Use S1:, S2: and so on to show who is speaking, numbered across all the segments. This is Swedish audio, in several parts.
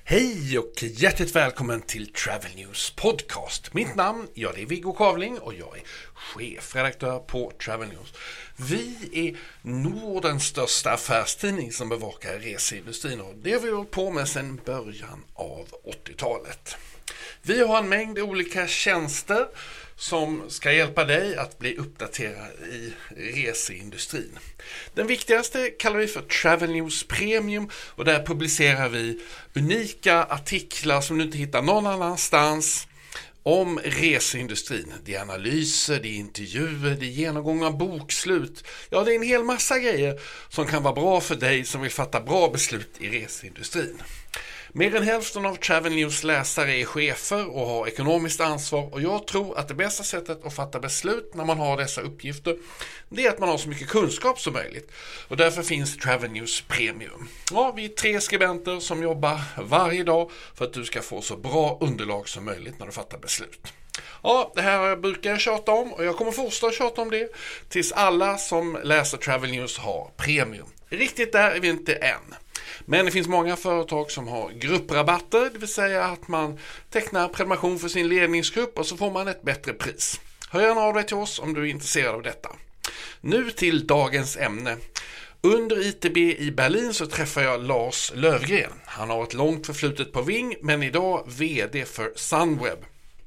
S1: Hej och hjärtligt välkommen till Travel News Podcast. Mitt namn, det är Viggo Kavling och jag är chefredaktör på Travel News. Vi är Nordens största affärstidning som bevakar reseindustrin och det har vi hållit på med sedan början av 80-talet. Vi har en mängd olika tjänster som ska hjälpa dig att bli uppdaterad i reseindustrin. Den viktigaste kallar vi för Travel News Premium och där publicerar vi unika artiklar som du inte hittar någon annanstans om reseindustrin. Det är analyser, det är intervjuer, det är genomgång av bokslut. Ja, det är en hel massa grejer som kan vara bra för dig som vill fatta bra beslut i reseindustrin. Mer än hälften av Travel News läsare är chefer och har ekonomiskt ansvar och jag tror att det bästa sättet att fatta beslut när man har dessa uppgifter det är att man har så mycket kunskap som möjligt och därför finns Travel News Premium. Ja, vi är 3 skribenter som jobbar varje dag för att du ska få så bra underlag som möjligt när du fattar beslut. Ja, det här brukar jag tjata om och jag kommer fortsätta tjata om det tills alla som läser Travel News har Premium. Riktigt där är vi inte än. Men det finns många företag som har grupprabatter, det vill säga att man tecknar prenumeration för sin ledningsgrupp och så får man ett bättre pris. Hör gärna av dig till oss om du är intresserad av detta. Nu till dagens ämne. Under ITB i Berlin så träffar jag Lars Löfgren. Han har ett långt förflutet på Ving men idag vd för Sunweb.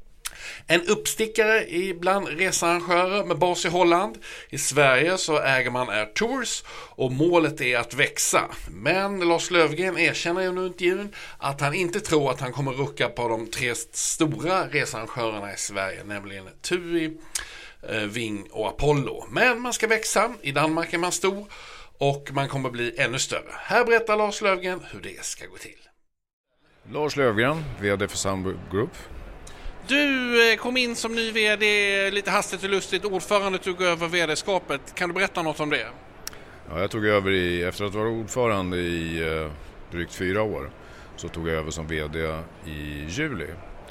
S1: En uppstickare bland researrangörer med bas i Holland. I Sverige så äger man Air Tours och målet är att växa. Men Lars Löfgren erkänner ju nu intervjun att han inte tror att han kommer rucka på de 3 stora researrangörerna i Sverige, nämligen TUI, Ving och Apollo. Men man ska växa, i Danmark är man stor och man kommer bli ännu större. Här berättar Lars Löfgren hur det ska gå till.
S2: Lars Löfgren, vd för Sunweb Group.
S1: Du kom in som ny vd lite hastigt och lustigt. Ordförande tog över vd-skapet. Kan du berätta något om det?
S2: Ja, jag tog över efter att vara ordförande i drygt 4 år. Så tog jag över som vd i juli.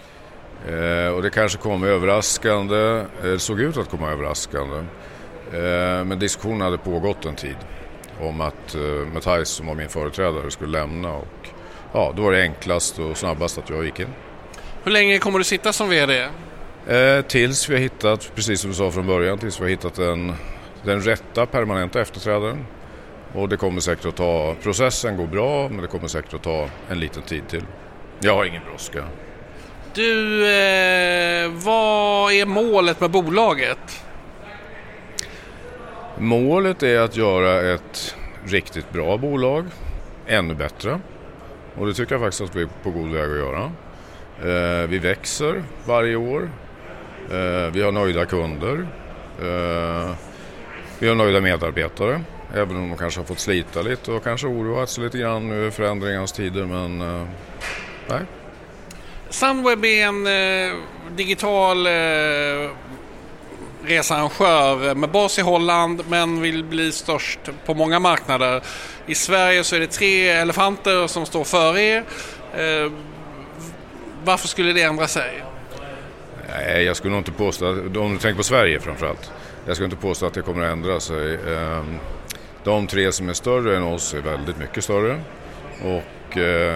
S2: Och det kanske kom överraskande. Det såg ut att komma överraskande. Men diskussionen hade pågått en tid. Om att Matthijs som var min företrädare skulle lämna. Och ja, då var det enklast och snabbast att jag gick in.
S1: Hur länge kommer du sitta som vd?
S2: Tills vi har hittat, precis som du sa från början, tills vi har hittat den rätta permanenta efterträdaren. Och det kommer säkert att ta, processen går bra men det kommer säkert att ta en liten tid till. Jag har ingen brådska.
S1: Du, vad är målet med bolaget?
S2: Målet är att göra ett riktigt bra bolag, ännu bättre. Och det tycker jag faktiskt att vi är på god väg att göra. Vi växer varje år. Vi har nöjda kunder. Vi har nöjda medarbetare. Även om de kanske har fått slita lite och kanske oroats lite grann nu i förändringens tider. Men nej.
S1: Sunweb är en digital researrangör med bas i Holland men vill bli störst på många marknader. I Sverige så är det 3 elefanter som står före er. Varför skulle det ändra sig?
S2: Nej, jag skulle nog inte påstå att, om du tänker på Sverige framförallt, jag skulle inte påstå att det kommer att ändra sig. De 3 som är större än oss är väldigt mycket större och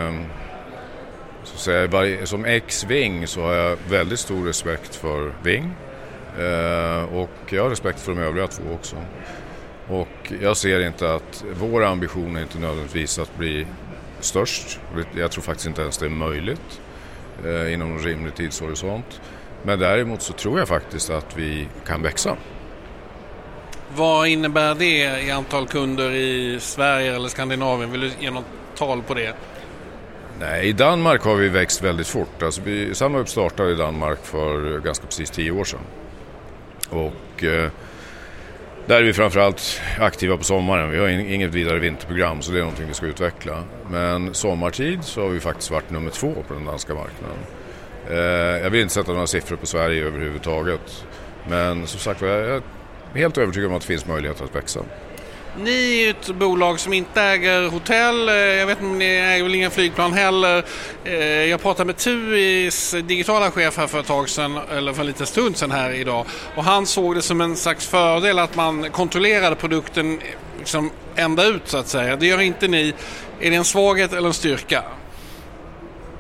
S2: så säga, som ex-Ving så har jag väldigt stor respekt för Ving och jag har respekt för de övriga 2 också. Och jag ser inte att vår ambition är inte nödvändigtvis att bli störst. Jag tror faktiskt inte ens det är möjligt inom en rimlig tidshorisont. Men däremot så tror jag faktiskt att vi kan växa.
S1: Vad innebär det i antal kunder i Sverige eller Skandinavien? Vill du ge något tal på det?
S2: Nej, i Danmark har vi växt väldigt fort. Alltså Sunweb startade i Danmark för ganska precis 10 år sedan. Och där är vi framförallt aktiva på sommaren. Vi har inget vidare vinterprogram så det är någonting vi ska utveckla. Men sommartid så har vi faktiskt varit nummer 2 på den danska marknaden. Jag vill inte sätta några siffror på Sverige överhuvudtaget. Men som sagt, jag är helt övertygad om att det finns möjligheter att växa.
S1: Ni är ett bolag som inte äger hotell. Jag vet inte om ni äger väl ingen flygplan heller. Jag pratade med TUIs digitala chef här för ett tag sedan, eller för en liten stund sedan här idag. Och han såg det som en slags fördel att man kontrollerade produkten liksom ända ut så att säga. Det gör inte ni. Är det en svaghet eller en styrka?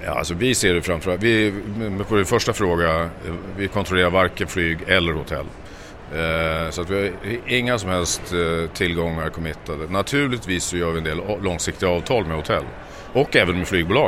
S2: Ja, alltså vi ser det framförallt. På din första fråga, vi kontrollerar varken flyg eller hotell. Så att vi har inga som helst tillgångar committade. Naturligtvis så gör vi en del långsiktiga avtal med hotell och även med flygbolag.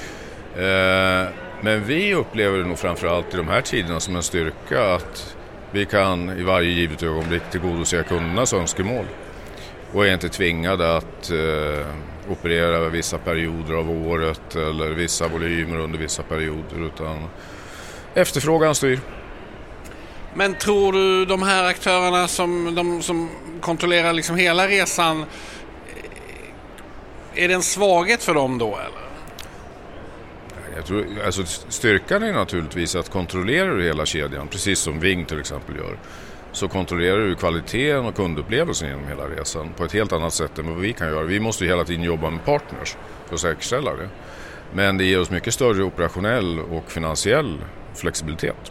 S2: Men vi upplever det nog framförallt i de här tiderna som en styrka att vi kan i varje givet ögonblick tillgodose kundernas önskemål och är inte tvingade att operera vissa perioder av året eller vissa volymer under vissa perioder, utan efterfrågan styr.
S1: Men tror du de här aktörerna som kontrollerar liksom hela resan, är det en svaghet för dem då eller?
S2: Jag tror, alltså styrkan är naturligtvis att kontrollera hela kedjan, precis som Ving till exempel gör. Så kontrollerar du kvaliteten och kundupplevelsen genom hela resan på ett helt annat sätt än vad vi kan göra. Vi måste ju hela tiden jobba med partners för att säkerställa det. Men det ger oss mycket större operationell och finansiell flexibilitet.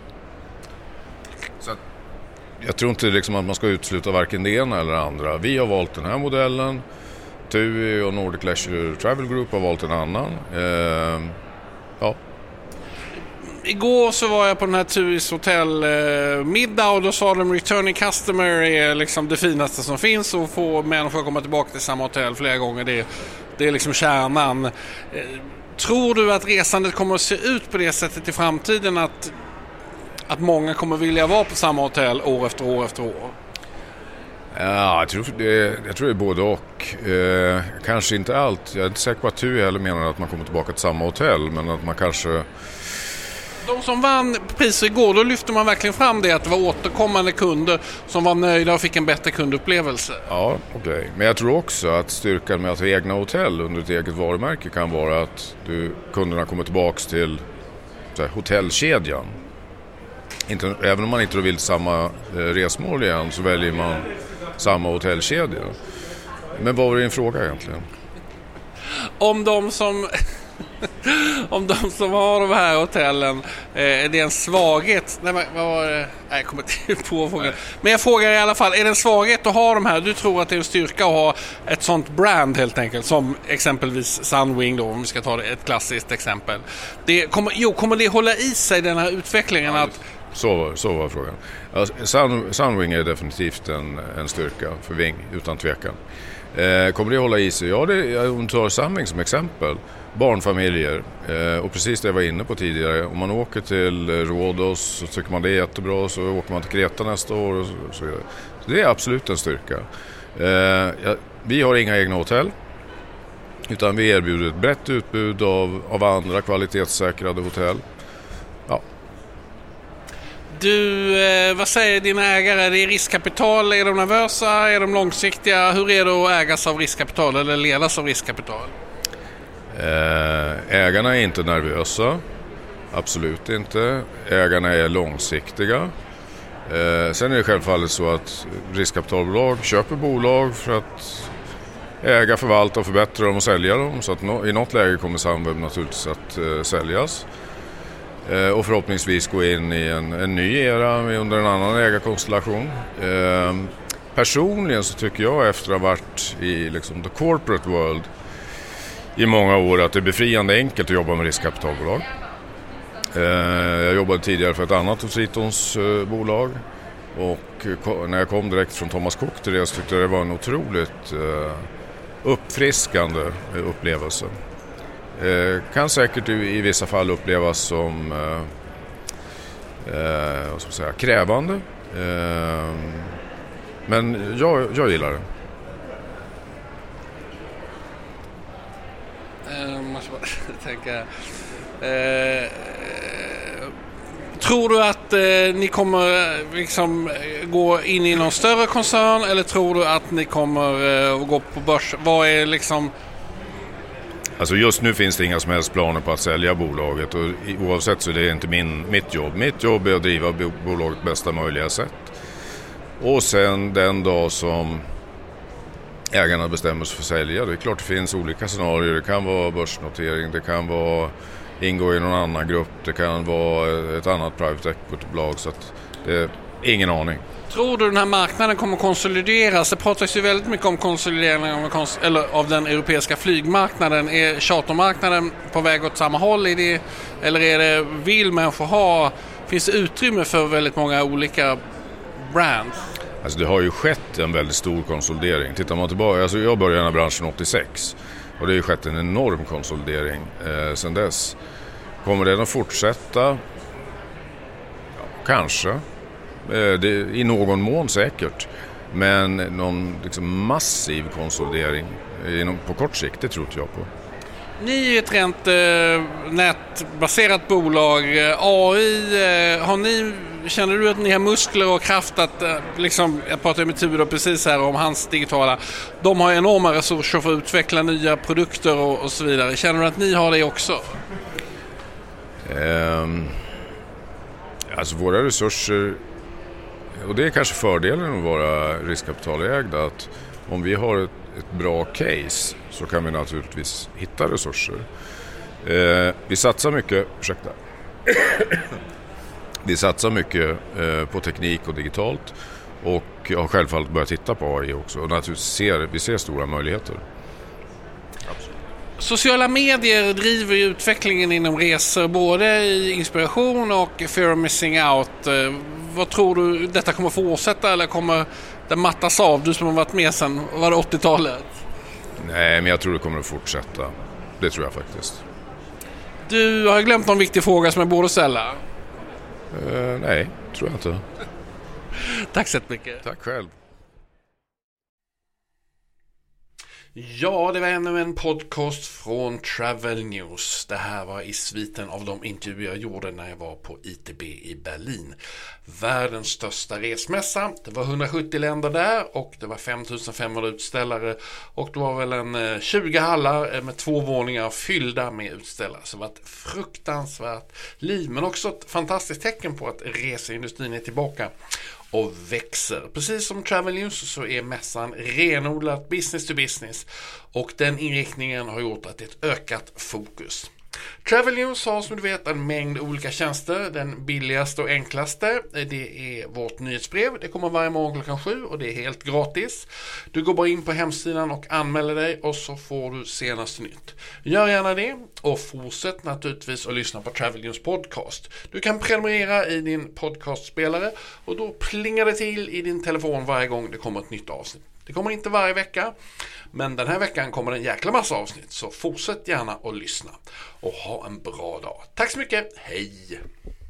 S2: Så jag tror inte liksom att man ska utesluta varken det ena eller det andra. Vi har valt den här modellen. TUI och Nordic Leisure Travel Group har valt en annan. Ja.
S1: Igår så var jag på den här TUIs hotellmiddag och då sa de returning customer är liksom det finaste som finns och få människor komma tillbaka till samma hotell flera gånger. Det är liksom kärnan. Tror du att resandet kommer att se ut på det sättet i framtiden att många kommer vilja vara på samma hotell år efter år efter år?
S2: Ja, jag tror det är både och. Kanske inte allt. Jag är inte säker på att TUI heller menar att man kommer tillbaka till samma hotell, men att man kanske...
S1: De som vann priser igår, då lyfte man verkligen fram det att det var återkommande kunder som var nöjda och fick en bättre kundupplevelse.
S2: Ja, okej. Men jag tror också att styrkan med att ha egna hotell under ett eget varumärke kan vara att kunderna kommer tillbaka till hotellkedjan. Även om man inte vill samma resmål igen så väljer man samma hotellkedja. Men vad var din fråga egentligen?
S1: Om de som har de här hotellen, är det en svaghet? Nej, vad var det? Nej, jag kommer inte på frågan. Men jag frågar i alla fall, är det en svaghet att ha de här? Du tror att det är en styrka att ha ett sånt brand helt enkelt, som exempelvis Sunwing då, om vi ska ta ett klassiskt exempel. Kommer det hålla i sig den här utvecklingen att...
S2: Så var frågan. Alltså, Sunwing är definitivt en styrka för Ving, utan tvekan. Kommer det hålla i sig? Ja, jag tar Sunwing som exempel. Barnfamiljer, och precis det jag var inne på tidigare. Om man åker till Rhodos så tycker man det är jättebra, så åker man till Kreta nästa år och så vidare. Så det är absolut en styrka. Vi har inga egna hotell, utan vi erbjuder ett brett utbud av andra kvalitetssäkrade hotell. Ja.
S1: Du, vad säger dina ägare? Det är riskkapital, är de nervösa, är de långsiktiga? Hur är det att ägas av riskkapital eller ledas av riskkapital?
S2: Ägarna är inte nervösa, absolut inte. Ägarna är långsiktiga. Sen är det självfallet så att riskkapitalbolag köper bolag för att äga, förvalta och förbättra dem och sälja dem. Så att i något läge kommer Sunweb naturligtvis att säljas. Och förhoppningsvis gå in i en ny era under en annan ägarkonstellation. Personligen så tycker jag, efter att ha varit i liksom the corporate world i många år, att det är befriande enkelt att jobba med riskkapitalbolag. Jag jobbade tidigare för ett annat av Tritons bolag, och när jag kom direkt från Thomas Cook till det så tyckte jag det var en otroligt uppfriskande upplevelse. Kan säkert i vissa fall upplevas som vad ska man säga, krävande, men jag gillar det.
S1: Måste bara tänka. Tror du att ni kommer liksom gå in i någon större koncern, eller tror du att ni kommer att gå på börs? Vad är liksom...
S2: Alltså just nu finns det inga som helst planer på att sälja bolaget, och oavsett så är det inte mitt jobb. Mitt jobb är att driva bolaget bästa möjliga sätt. Och sen den dag som ägarna bestämmer sig för att sälja, det är klart det finns olika scenarier. Det kan vara börsnotering, det kan vara ingå i någon annan grupp, det kan vara ett annat private equity-bolag, så att det är ingen aning.
S1: Tror du den här marknaden kommer konsolideras? Det pratas ju väldigt mycket om konsolidering av den europeiska flygmarknaden. Är chartermarknaden på väg åt samma håll? Vill människor ha? Finns det utrymme för väldigt många olika brands?
S2: Alltså det har ju skett en väldigt stor konsolidering. Tittar man tillbaka, alltså jag började i den här branschen 86 och det har ju skett en enorm konsolidering sedan dess. Kommer den att fortsätta? Ja, kanske. I någon mån säkert. Men någon liksom massiv konsolidering på kort sikt, det tror inte jag på.
S1: Ni är ett rent nätbaserat bolag. AI, känner du att ni har muskler och kraft att, jag pratade med Tudor precis här om hans digitala, de har enorma resurser för att utveckla nya produkter och så vidare. Känner du att ni har det också?
S2: Alltså våra resurser, och det är kanske fördelen att vara riskkapitalägda, att om vi har ett bra case så kan vi naturligtvis hitta resurser. Vi satsar mycket på teknik och digitalt och har självfallet börjat titta på AI också, och naturligtvis vi ser stora möjligheter. Absolut.
S1: Sociala medier driver ju utvecklingen inom resor, både i inspiration och fear of missing out. Vad tror du, detta kommer fortsätta eller kommer det mattas av? Du som har varit med sedan, var det 80-talet?
S2: Nej, men jag tror det kommer att fortsätta. Det tror jag faktiskt.
S1: Du har glömt någon viktig fråga som jag borde ställa.
S2: Nej, tror jag inte.
S1: Tack så mycket.
S2: Tack själv.
S1: Ja, det var ännu en podcast från Travel News. Det här var i sviten av de intervjuer jag gjorde när jag var på ITB i Berlin. Världens största resmässa. Det var 170 länder där och det var 5500 utställare. Och det var väl en 20 hallar med 2 våningar fyllda med utställare. Så det var ett fruktansvärt liv, men också ett fantastiskt tecken på att reseindustrin är tillbaka och växer. Precis som Travel News så är mässan renodlat business to business, och den inriktningen har gjort att det är ett ökat fokus. Travel News har som du vet en mängd olika tjänster. Den billigaste och enklaste, det är vårt nyhetsbrev. Det kommer varje morgon klockan 7 och det är helt gratis. Du går bara in på hemsidan och anmäler dig och så får du senaste nytt. Gör gärna det och fortsätt naturligtvis att lyssna på Travel News podcast. Du kan prenumerera i din podcastspelare och då plingar det till i din telefon varje gång det kommer ett nytt avsnitt. Det kommer inte varje vecka, men den här veckan kommer det en jäkla massa avsnitt, så fortsätt gärna att lyssna och ha en bra dag. Tack så mycket, hej!